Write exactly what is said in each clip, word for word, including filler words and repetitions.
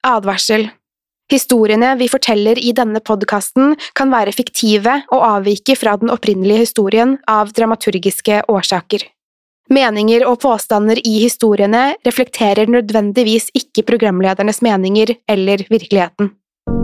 Advarsel. Historiene vi forteller i denne podcasten kan være fiktive og avvike fra den opprinnelige historien av dramaturgiske årsaker. Meninger og påstander i historiene reflekterer nødvendigvis ikke programledernes meninger eller virkeligheten.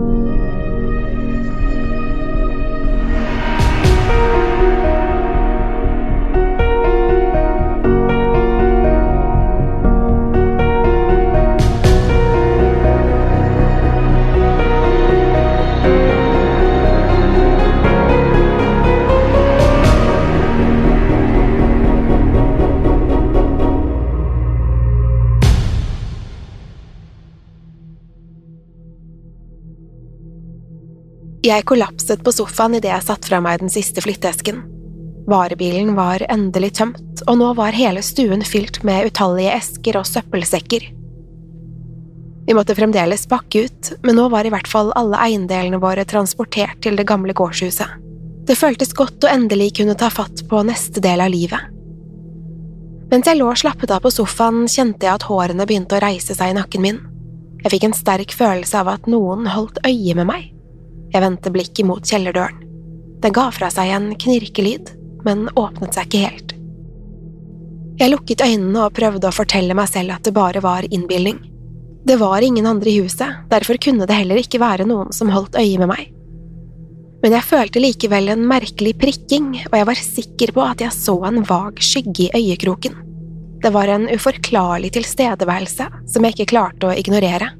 Jeg kollapset på sofaen i det jeg satt fra meg den siste flytteesken. Varebilen var endelig tømt, og nå var hele stuen fylt med utallige esker og søppelsekker. Vi måtte fremdeles pakke ut, men nå var i hvert fall alle eiendelene våre transportert til det gamle gårdshuset. Det føltes godt å endelig kunne ta fatt på neste del av livet. Mens jeg lå og slappet av på sofaen, kjente jeg at hårene begynte å reise seg i nakken min. Jeg fikk en sterk følelse av at noen holdt øye med meg. Jeg vendte blikket mot kjellerdøren. Den ga fra seg en knirkelyd, men åpnet seg ikke helt. Jeg lukket øynene og prøvde å fortelle meg selv at det bare var innbilning. Det var ingen andre i huset, derfor kunne det heller ikke være noen som holdt øye med meg. Men jeg følte likevel en merkelig prikking, og jeg var sikker på at jeg så en vag skygge i øyekroken. Det var en uforklarlig tilstedeværelse som jeg ikke klarte å ignorere.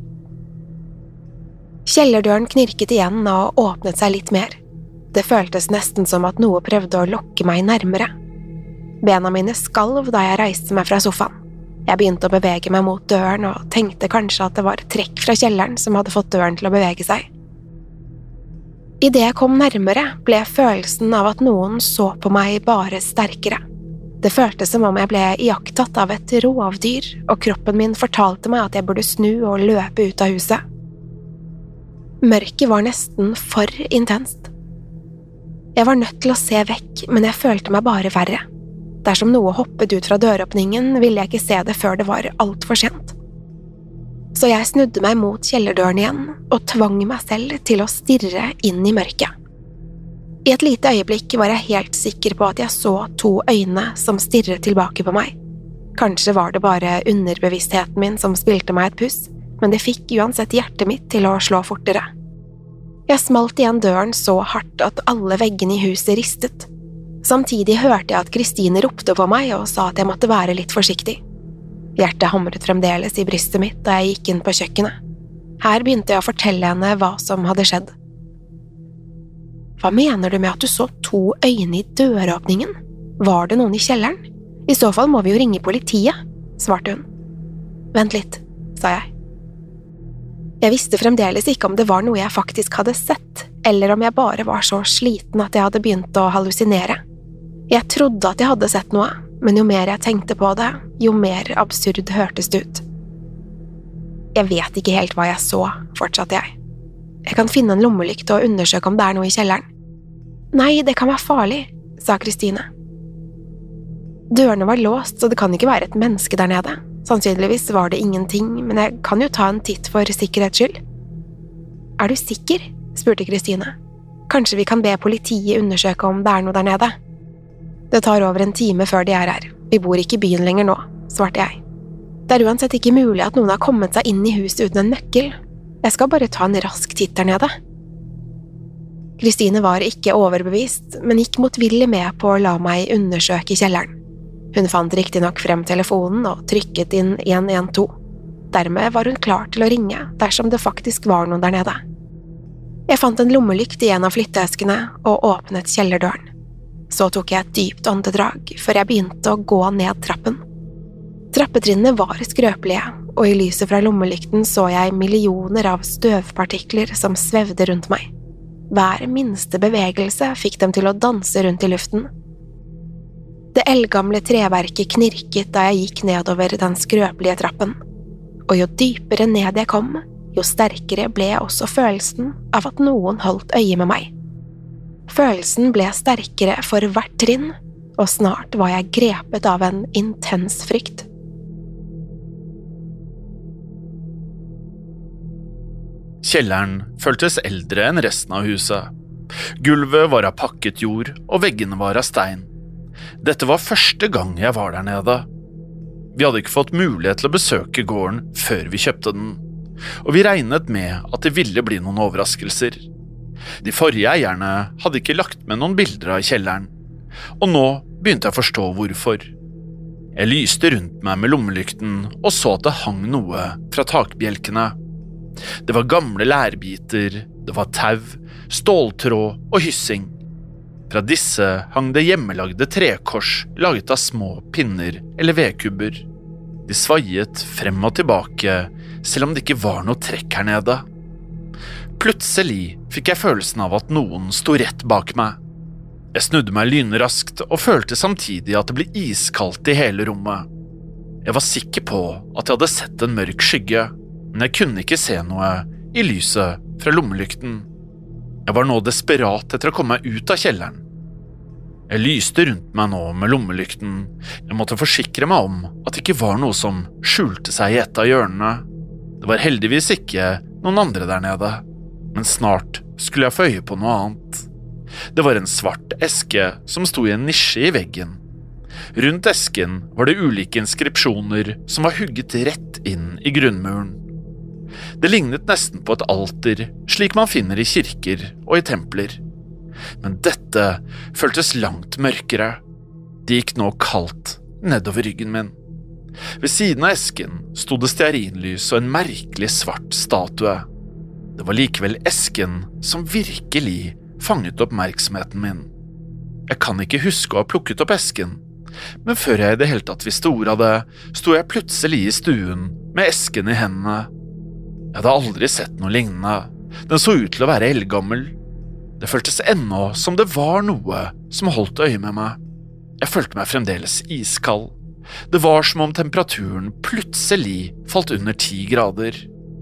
Kjellerdøren knirket igjen og åpnet seg litt mer. Det føltes nesten som at noe prøvde å lokke meg nærmere. Bena mine skalv da jeg reiste meg fra sofaen. Jeg begynte å bevege meg mot døren og tenkte kanskje at det var trekk fra kjelleren som hadde fått døren til å bevege seg. I det jeg kom nærmere, ble følelsen av at noen så på meg bare sterkere. Det føltes som om jeg ble iakttatt av et rovdyr, og kroppen min fortalte meg at jeg burde snu og løpe ut av huset. Mørket var nesten for intenst. Jeg var nødt til å se vekk, men jeg følte meg bare verre. Dersom noe hoppet ut fra døråpningen, ville jeg ikke se det før det var alt for sent. Så jeg snudde meg mot kjellerdøren igjen, og tvang meg selv til å stirre inn i mørket. I et lite øyeblikk var jeg helt sikker på at jeg så to øyne som stirret tilbake på meg. Kanskje var det bare underbevisstheten min som spilte meg et puss, men det fikk uansett hjertet mitt til å slå fortere. Jeg smalt igjen døren så hardt at alle veggene i huset ristet. Samtidig hørte jeg at Kristine ropte på meg og sa at jeg måtte være litt forsiktig. Hjertet hamret fremdeles i brystet mitt da jeg gikk inn på kjøkkenet. Her begynte jeg å fortelle henne hva som hadde skjedd. Hva mener du med at du så to øyne i døråpningen? Var det noen i kjelleren? I så fall må vi jo ringe politiet, svarte hun. Vent litt, sa jeg. Jeg visste fremdeles ikke om det var noe jeg faktisk hadde sett, eller om jeg bare var så sliten at jeg hadde begynt å hallusinere. Jeg trodde at jeg hadde sett noe, men jo mer jeg tenkte på det, jo mer absurd hørtes det ut. Jeg vet ikke helt hva jeg så, fortsatte jeg. Jeg kan finne en lommelykt og undersøke om det er noe i kjelleren. Nei, det kan være farlig, sa Kristine. Dørene var låst, så det kan ikke være et menneske der nede. Sannsynligvis var det ingenting, men jeg kan jo ta en titt for sikkerhets skyld. Er du sikker? Spurte Kristine. Kanskje vi kan be politiet undersøke om det er noe der nede? Det tar over en time før de er her. Vi bor ikke i byen lenger nå, svarte jeg. Det er uansett ikke mulig at noen har kommet seg inn i huset uten en nøkkel. Jeg skal bare ta en rask titt der nede. Kristine var ikke overbevist, men gikk motvillig med på å la meg undersøke kjelleren. Hun fant riktig nok frem telefonen og trykket inn en en to. Dermed var hun klar til å ringe dersom det faktisk var noen der nede. Jeg fant en lommelykt i en av flytteeskene og åpnet kjellerdøren. Så tok jeg et dypt åndedrag før jeg begynte å gå ned trappen. Trappetrinnene var skrøpelige, og i lyset fra lommelykten så jeg millioner av støvpartikler som svevde rundt meg. Hver minste bevegelse fikk dem til å danse rundt i luften. Det eldgamle treverket knirket da jeg gikk nedover den skrøpelige trappen, og jo dypere ned jeg kom, jo sterkere ble også følelsen av at noen holdt øye med meg. Følelsen ble sterkere for hvert trinn, og snart var jeg grepet av en intens frykt. Kjelleren føltes eldre enn resten av huset. Gulvet var av pakket jord, og veggene var av stein. Dette var første gang jeg var der nede. Vi hadde ikke fått mulighet til å besøke gården før vi kjøpte den, og vi regnet med at det ville bli noen overraskelser. De forrige eierne hadde ikke lagt med noen bilder av kjelleren, og nå begynte jeg å forstå hvorfor. Jeg lyste rundt meg med lommelykten og så at det hang noe fra takbjelkene. Det var gamle lærbiter, det var tau, ståltråd og hyssing. Fra disse hang det hjemmelagde trekors laget av små pinner eller vedkubber. De svaiet frem og tilbake, selv om det ikke var noe trekk her nede. Plutselig fikk jeg følelsen av at noen sto rett bak meg. Jeg snudde meg lynraskt og følte samtidig at det ble iskaldt i hele rommet. Jeg var sikker på at jeg hadde sett en mørk skygge, men jeg kunne ikke se noe i lyset fra lommelykten. Jeg var nå desperat etter å komme meg ut av kjelleren. Jeg lyste rundt meg nå med lommelykten. Jeg måtte forsikre meg om at det ikke var noe som skjulte seg i et av hjørnene. Det var heldigvis ikke noen andre der nede, men snart skulle jeg få øye på noe annet. Det var en svart eske som sto i en nisje i veggen. Rundt esken var det ulike inskripsjoner som var hugget rett inn i grunnmuren. Det lignet nesten på et alter, slik man finner i kirker og i templer. Men dette føltes langt mørkere. Det gikk nå kaldt nedover ryggen min. Ved siden av esken sto det stearinlys og en merkelig svart statue. Det var likevel esken som virkelig fanget oppmerksomheten min. Jeg kan ikke huske å ha plukket opp esken, men før jeg i det hele tatt visste ordet av det, sto jeg plutselig i stuen med esken i hendene. Jeg hadde aldri sett noe lignende. Den så ut til å være eldgammel. Det føltes ennå som det var noe som holdt øye med meg. Jeg følte meg fremdeles iskald. Det var som om temperaturen plutselig falt under ti grader.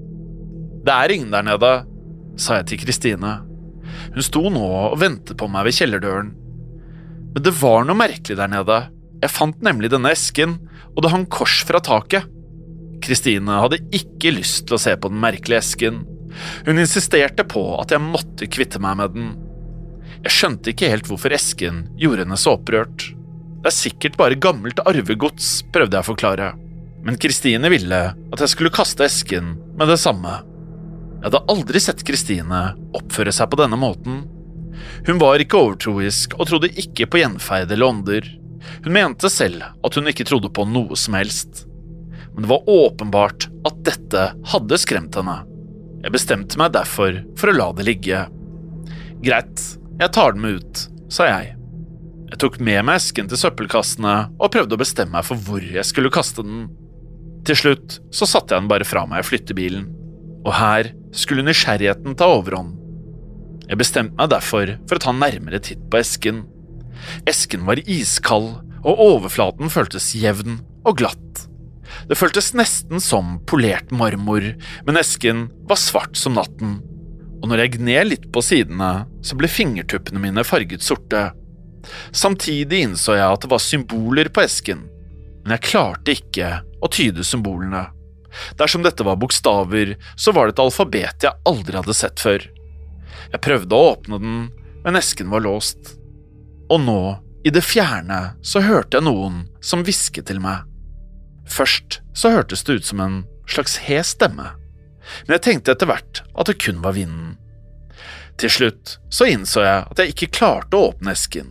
«Det er ingen der nede», sa jeg til Kristine. Hun sto nå og ventet på meg ved kjellerdøren. Men det var noe merkelig der nede. Jeg fant nemlig denne esken, og det hang kors fra taket. Kristine hadde ikke lyst til å se på den merkelige esken. Hun insisterte på at jeg måtte kvitte meg med den. Jeg skjønte ikke helt hvorfor esken gjorde henne så opprørt. Det er sikkert bare gammelt arvegods, prøvde jeg å forklare. Men Kristine ville at jeg skulle kaste esken med det samme. Jeg hadde aldri sett Kristine oppføre seg på denne måten. Hun var ikke overtroisk og trodde ikke på gjenferd eller ånder. Hun mente selv at hun ikke trodde på noe som helst. Men det var åpenbart at dette hadde skremt henne. Jeg bestemte meg derfor for å la det ligge. Greit, jeg tar den med ut, sa jeg. Jeg tok med meg esken til søppelkassene og prøvde å bestemme meg for hvor jeg skulle kaste den. Til slutt så satte jeg den bare fra meg i flyttebilen, og her skulle nysgjerrigheten ta overhånd. Jeg bestemte meg derfor for å ta nærmere titt på esken. Esken var iskald, og overflaten føltes jevn og glatt. Det føltes nesten som polert marmor, men esken var svart som natten. Og når jeg gned litt på sidene, så ble fingertuppene mine farget sorte. Samtidig innså jeg at det var symboler på esken, men jeg klarte ikke å tyde symbolene. Dersom dette var bokstaver, så var det et alfabet jeg aldri hadde sett før. Jeg prøvde å åpne den, men esken var låst. Og nå, i det fjerne, så hørte jeg noen som hvisket til meg. Først så hørtes det ut som en slags hes stemme, men jeg tenkte etter hvert at det kun var vinden. Til slutt så innså jeg at jeg ikke klarte å åpne esken.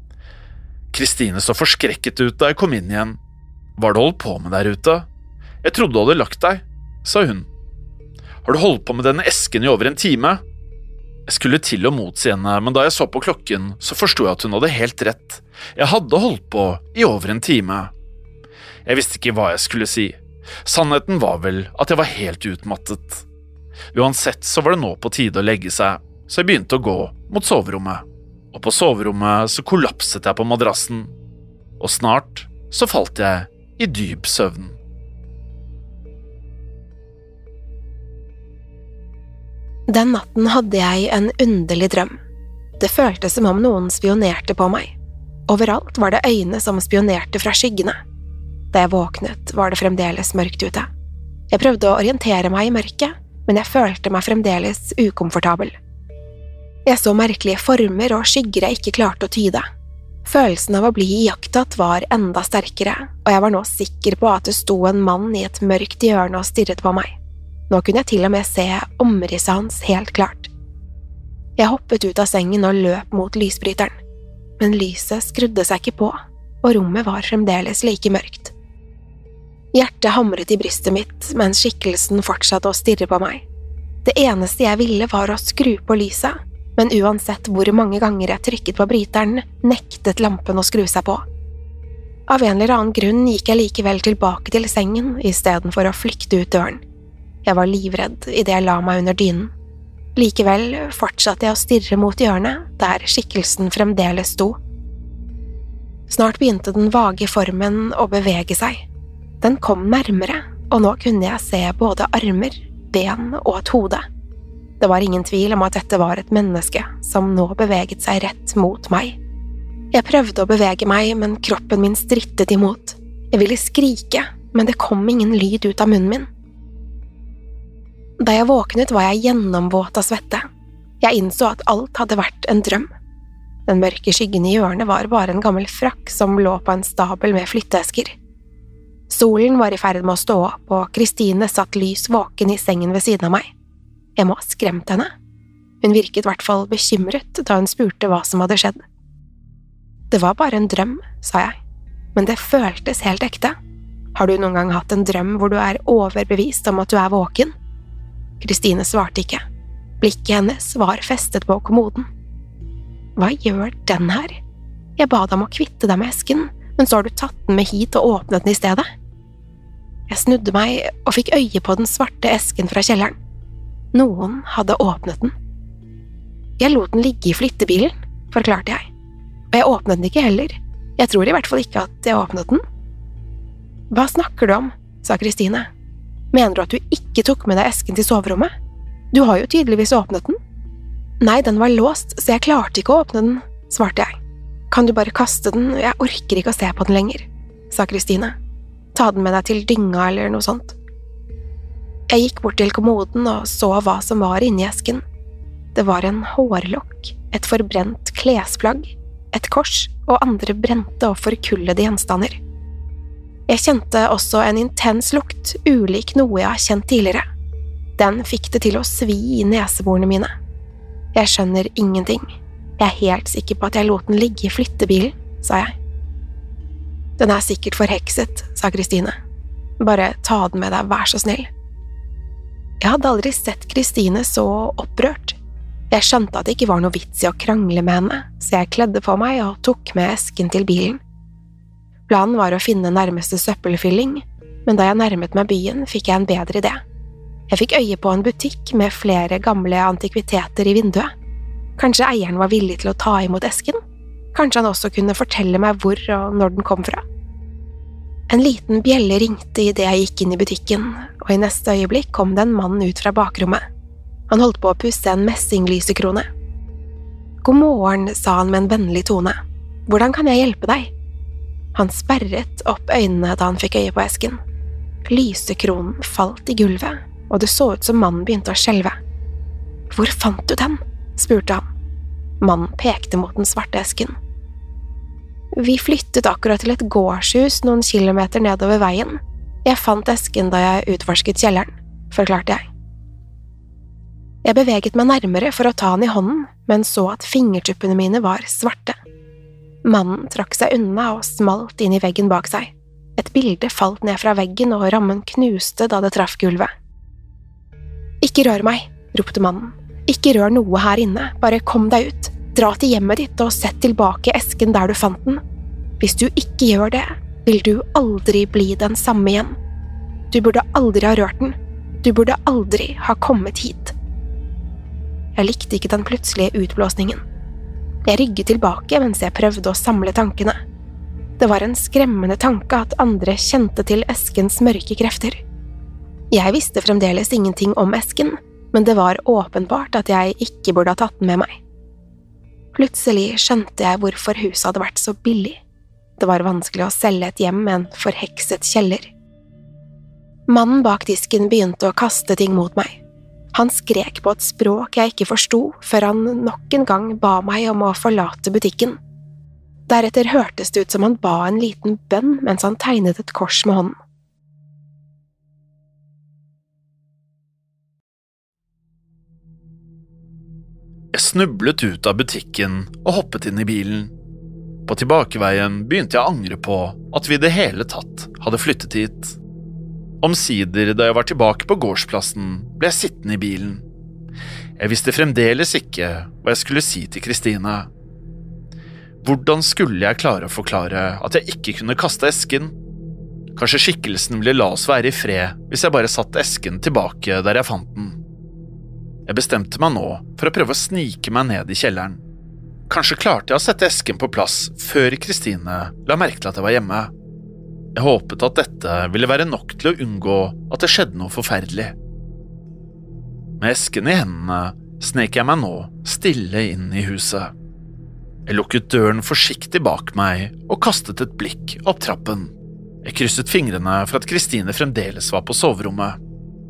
Kristine så forskrekket ut da jeg kom inn igjen. Hva har du holdt på med der ute? Jeg trodde du hadde lagt deg, sa hun. Har du holdt på med denne esken i over en time? Jeg skulle til å motsi henne, men da jeg så på klokken, så forstod jeg at hun hadde helt rett. Jeg hadde holdt på i over en time. Jeg visste ikke hva jeg skulle si. Sannheten var vel at jeg var helt utmattet. Uansett så var det nå på tide å legge seg, så jeg begynte å gå mot soverommet. Og på soverommet så kollapset jeg på madrassen, og snart så falt jeg i dyp søvn. Den natten hadde jeg en underlig drøm. Det føltes som om noen spionerte på meg. Overalt var det øyne som spionerte fra skyggene. Da jeg våknet, var det fremdeles mørkt ute. Jeg prøvde å orientere meg i mørket, men jeg følte meg fremdeles ukomfortabel. Jeg så merkelige former og skygger jeg ikke klarte å tyde. Følelsen av å bli iakttatt var enda sterkere, og jeg var nå sikker på at det sto en mann i et mørkt hjørne og stirret på meg. Nå kunne jeg til og med se omrisset hans helt klart. Jeg hoppet ut av sengen og løp mot lysbryteren, men lyset skrudde seg ikke på, og rommet var fremdeles like mørkt. Hjertet hamret i brystet mitt, mens skikkelsen fortsatte å stirre på meg. Det eneste jeg ville var å skru på lyset, men uansett hvor mange ganger jeg trykket på bryteren, nektet lampen å skru seg på. Av en eller annen grunn gikk jeg likevel tilbake til sengen i stedet for å flykte ut døren. Jeg var livredd i det jeg la meg under dynen. Likevel fortsatte jeg å stirre mot hjørnet, der skikkelsen fremdeles sto. Snart begynte den vage formen å bevege seg. Den kom nærmere, og nå kunne jeg se både armer, ben og et hode. Det var ingen tvil om at dette var et menneske som nå beveget seg rett mot meg. Jeg prøvde å bevege meg, men kroppen min strittet imot. Jeg ville skrike, men det kom ingen lyd ut av munnen min. Da jeg våknet var jeg gjennomvåt av svette. Jeg innså at alt hadde vært en drøm. Den mørke skyggen i hjørnet var bare en gammel frakk som lå på en stabel med flytteesker. Solen var i ferd med å stå opp, og Kristine satt lys våken i sengen ved siden av meg. Jeg må ha skremt henne. Hun virket i hvert fall bekymret da hun spurte hva som hadde skjedd. Det var bare en drøm, sa jeg, men det føltes helt ekte. Har du noen gang hatt en drøm hvor du er overbevist om at du er våken? Kristine svarte ikke. Blikket hennes var festet på kommoden. Hva gjør den her? Jeg ba deg om å kvitte deg med esken, men så har du tatt den med hit og åpnet den i stedet. Jeg snudde meg og fikk øye på den svarte esken fra kjelleren. Noen hadde åpnet den. Jeg lot den ligge i flyttebilen, forklarte jeg. Og jeg åpnet den ikke heller. Jeg tror i hvert fall ikke at jeg åpnet den. Hva snakker du om? Sa Kristine. Mener du at du ikke tok med deg esken til soverommet? Du har jo tydeligvis åpnet den. Nei, den var låst, så jeg klarte ikke å åpne den, svarte jeg. Kan du bare kaste den, jeg orker ikke å se på den lenger, sa Kristine. Ta den med deg til dynga eller noe sånt. Jeg gikk bort til kommoden og så hva som var inni esken. Det var en hårlokk, et forbrent klesplagg, et kors og andre brente og forkullede gjenstander. Jeg kjente også en intens lukt, ulik noe jeg har kjent tidligere. Den fikk det til å svi i neseborene mine. Jeg skjønner ingenting. Jeg er helt sikker på at jeg lot den ligge i flyttebilen, sa jeg. Den er sikkert forhekset, sa Kristine. Bare ta den med deg, vær så snill. Jeg hadde aldri sett Kristine så opprørt. Jeg skjønte at det ikke var noe vits i å krangle med henne, så jeg kledde på meg og tok med esken til bilen. Planen var å finne nærmeste søppelfylling, men da jeg nærmet meg byen, fikk jeg en bedre idé. Jeg fikk øye på en butikk med flere gamle antikviteter i vinduet. Kanskje eieren var villig til å ta imot esken? Kanskje han også kunne fortelle meg hvor og når den kom fra? En liten bjelle ringte i det jeg gikk inn i butikken, og i neste øyeblikk kom det en mann ut fra bakrommet. Han holdt på å pusse en messinglysekrone. God morgen, sa han med en vennlig tone. Hvordan kan jeg hjelpe deg? Han sperret opp øynene da han fikk øye på esken. Lysekronen falt i gulvet, og det så ut som mannen begynte å skjelve. Hvor fant du den? Spurte han. Mannen pekte mot den svarte esken. Vi flyttet akkurat til et gårdshus noen kilometer nedover veien. Jeg fant esken da jeg utforsket kjelleren, forklarte jeg. Jeg beveget meg nærmere for å ta den i hånden, men så at fingertuppene mine var svarte. Mannen trakk seg unna og smalt inn i veggen bak seg. Et bilde falt ned fra veggen og rammen knuste da det traff gulvet. Ikke rør meg, ropte mannen. Ikke rør noe her inne, bare kom deg ut. Dra til hjemmet ditt og sett tilbake esken der du fant den. Hvis du ikke gjør det, vil du aldri bli den samme igjen. Du burde aldri ha rørt den. Du burde aldri ha kommet hit. Jeg likte ikke den plutselige utblåsningen. Jeg rygget tilbake mens jeg prøvde å samle tankene. Det var en skremmende tanke at andre kjente til eskens mørke krefter. Jeg visste fremdeles ingenting om esken, men det var åpenbart at jeg ikke burde ha tatt den med meg. Plutselig skjønte jeg hvorfor huset hadde vært så billig. Det var vanskelig å selge et hjem med en forhekset kjeller. Mannen bak disken begynte å kaste ting mot meg. Han skrek på et språk jeg ikke forsto, før han nok en gang ba meg om å forlate butikken. Deretter hørtes det ut som han ba en liten bønn mens han tegnet et kors med hånden. Jeg snublet ut av butikken og hoppet inn i bilen. På tilbakeveien begynte jeg å angre på at vi i det hele tatt hadde flyttet hit. Omsider, da jeg var tilbake på gårdsplassen, ble jeg sittende i bilen. Jeg visste fremdeles ikke hva jeg skulle si til Kristine. Hvordan skulle jeg klare å forklare at jeg ikke kunne kaste esken? Kanskje skikkelsen ville la oss være i fred hvis jeg bare satte esken tilbake der jeg fant den. Jeg bestemte meg nå for å prøve å snike meg ned i kjelleren. Kanskje klarte jeg å sette esken på plass før Kristine la merke til at jeg var hjemme. Jeg håpet at dette ville være nok til å unngå at det skjedde noe forferdelig. Med esken i hendene snek jeg meg nå stille inn i huset. Jeg lukket døren forsiktig bak meg og kastet et blikk opp trappen. Jeg krysset fingrene for at Kristine fremdeles var på soverommet.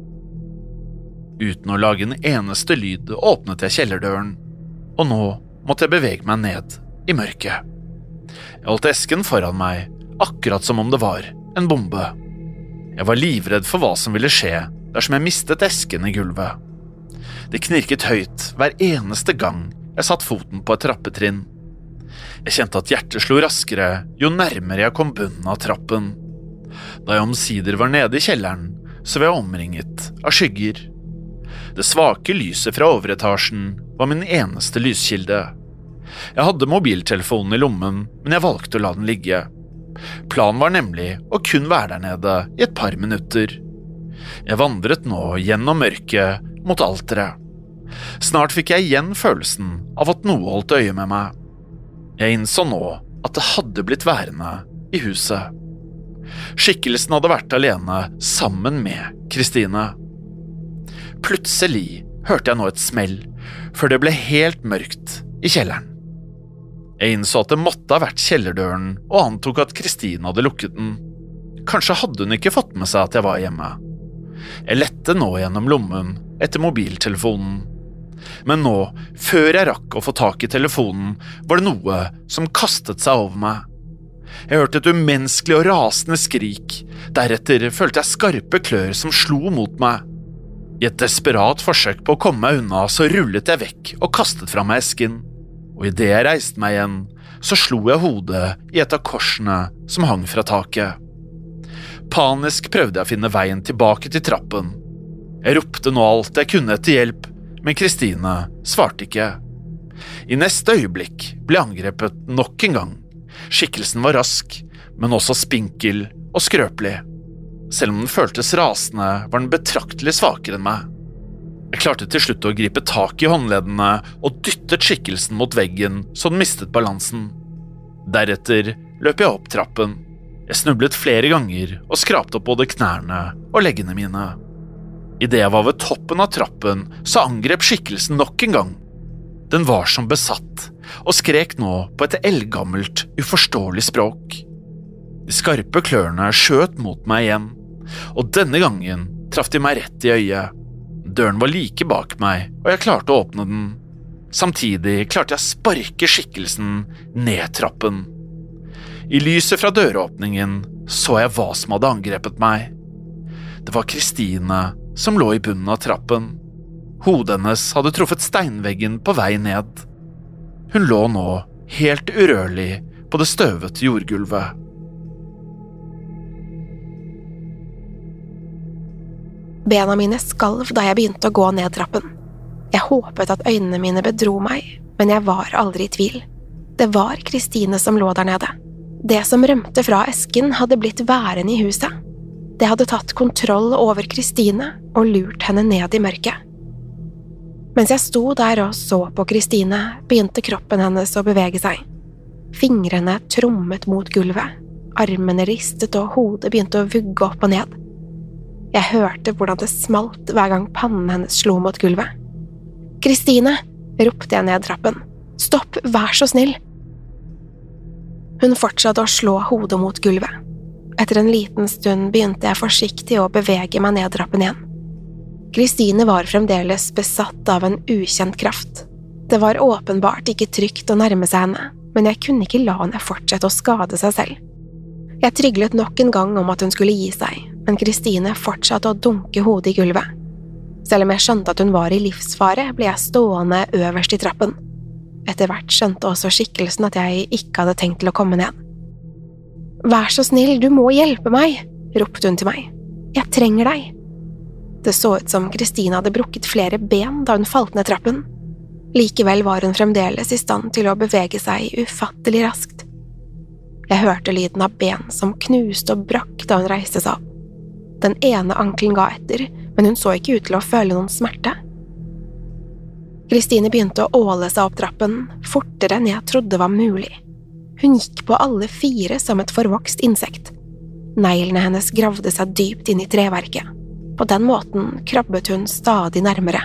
Uten å lage en eneste lyd åpnet jeg kjellerdøren, og nå måtte jeg bevege meg ned i mørket. Jeg holdt esken foran meg, akkurat som om det var en bombe. Jeg var livredd for hva som ville skje dersom jeg mistet esken i gulvet. Det knirket høyt hver eneste gang jeg satt foten på et trappetrinn. Jeg kjente at hjertet slo raskere jo nærmere jeg kom bunnen av trappen. Da jeg omsider var nede i kjelleren, så var jeg omringet av skygger. Det svake lyset fra overetasjen var min eneste lyskilde. Jeg hadde mobiltelefonen i lommen, men jeg valgte å la den ligge. Planen var nemlig å kun være der nede i et par minutter. Jeg vandret nå gjennom mørket mot alteret. Snart fikk jeg igjen følelsen av at noe holdt øye med meg. Jeg innså nå at det hadde blitt værende i huset. Skikkelsen hadde vært alene sammen med Kristine. Plutselig hørte jeg nå et smell, før det ble helt mørkt i kjelleren. Jeg innså at det måtte ha vært kjellerdøren, og antok at Kristine hadde lukket den. Kanskje hadde hun ikke fått med seg at jeg var hjemme. Jeg lette nå gjennom lommen etter mobiltelefonen. Men nå, før jeg rakk å få tak i telefonen, var det noe som kastet seg over meg. Jeg hørte et umenneskelig og rasende skrik. Deretter følte jeg skarpe klør som slo mot meg. I et desperat forsøk på å komme meg unna, så rullet jeg vekk og kastet fra meg esken. Og i det jeg reiste meg igjen, så slo jeg hodet i et av korsene som hang fra taket. Panisk prøvde jeg å finne veien tilbake til trappen. Jeg ropte nå alt jeg kunne etter hjelp, men Kristine svarte ikke. I neste øyeblikk ble jeg angrepet nok en gang. Skikkelsen var rask, men også spinkel og skrøpelig. Selv om den føltes rasende, var den betraktelig svakere enn meg. Jeg klarte til slutt å gripe tak i håndleddene og dyttet skikkelsen mot veggen så den mistet balansen. Deretter løp jeg opp trappen. Jeg snublet flere ganger og skrapte opp både knærne og leggene mine. I det jeg var ved toppen av trappen, så angrep skikkelsen nok en gang. Den var som besatt, og skrek nå på et eldgammelt, uforståelig språk. De skarpe klørne skjøt mot meg igjen, og denne gangen traff de meg rett i øyet. Døren var like bak meg, og jeg klarte å åpne den. Samtidig klarte jeg å sparke skikkelsen ned trappen. I lyset fra døråpningen så jeg hva som hadde angrepet meg. Det var Kristine som lå i bunnen av trappen. Hodet hennes hadde truffet steinveggen på vei ned. Hun lå nå helt urørlig på det støvete jordgulvet. Bena mine skalv da jeg begynte å gå ned trappen. Jeg håpet at øynene mine bedro meg, men jeg var aldri i tvil. Det var Kristine som lå der nede. Det som rømte fra esken hadde blitt værende i huset. Det hadde tatt kontroll over Kristine og lurt henne ned i mørket. Mens jeg sto der og så på Kristine, begynte kroppen hennes å bevege seg. Fingrene trommet mot gulvet, armene ristet og hodet begynte å vugge opp og ned. Jeg hørte hvordan det smalt hver gang pannen hennes slo mot gulvet. «Kristine!» ropte jeg ned trappen. «Stopp, vær så snill!» Hun fortsatte å slå hodet mot gulvet. Etter en liten stund begynte jeg forsiktig å bevege meg ned trappen igjen. Kristine var fremdeles besatt av en ukjent kraft. Det var åpenbart ikke trygt å nærme seg henne, men jeg kunne ikke la henne fortsette å skade seg selv. Jeg tryglet nok en gang om at hun skulle gi seg, men Kristine fortsatte å dunke hodet i gulvet. Selv om jeg skjønte at hun var i livsfare, ble jeg stående øverst i trappen. Etter hvert skjønte også skikkelsen at jeg ikke hadde tenkt til å komme ned. «Vær så snill, du må hjelpe meg!» ropte hun til meg. «Jeg trenger deg!» Det så ut som Kristine hadde brukket flere ben da hun falt ned trappen. Likevel var hun fremdeles i stand til å bevege seg ufattelig raskt. Jeg hørte lyden av ben som knuste og brakk da hun reiste seg opp. Den ene ankelen ga etter, men hun så ikke ut til å føle noen smerte. Kristine begynte å åle seg opp trappen, fortere enn jeg trodde var mulig. Hun gikk på alle fire som et forvokst insekt. Neglene hennes gravde seg dypt inn i treverket. På den måten krabbet hun stadig nærmere.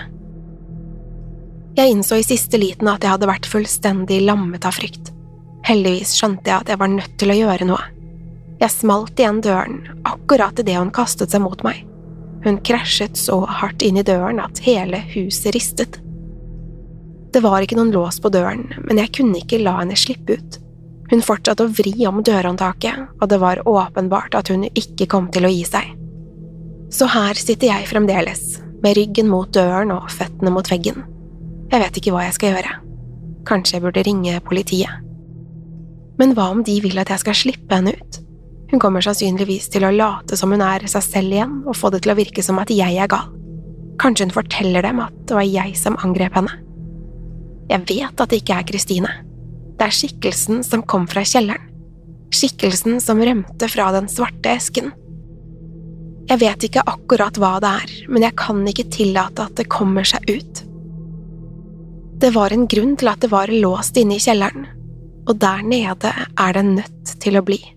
Jeg innså i siste liten at jeg hadde vært fullstendig lammet av frykt. Heldigvis skjønte jeg at jeg var nødt til å gjøre noe. Jeg smalt igjen døren, akkurat i det hun kastet seg mot meg. Hun krasjet så hardt inn i døren at hele huset ristet. Det var ikke noen lås på døren, men jeg kunne ikke la henne slippe ut. Hun fortsatte å vri om dørhåndtaket, og det var åpenbart at hun ikke kom til å gi seg. Så her sitter jeg fremdeles, med ryggen mot døren og føttene mot veggen. Jeg vet ikke hva jeg skal gjøre. Kanskje jeg burde ringe politiet. Men hva om de vil at jeg skal slippe henne ut? Hun kommer sannsynligvis til å late som hun er seg selv igjen, og få det til å virke som at jeg er gal. Kanskje hun forteller dem at det var jeg som angrep henne. Jeg vet at det ikke er Kristine. Det er skikkelsen som kom fra kjelleren. Skikkelsen som rømte fra den svarte esken. Jeg vet ikke akkurat hva det er, men jeg kan ikke tillate at det kommer seg ut. Det var en grunn til at det var låst inne i kjelleren, og der nede er det nødt til å bli.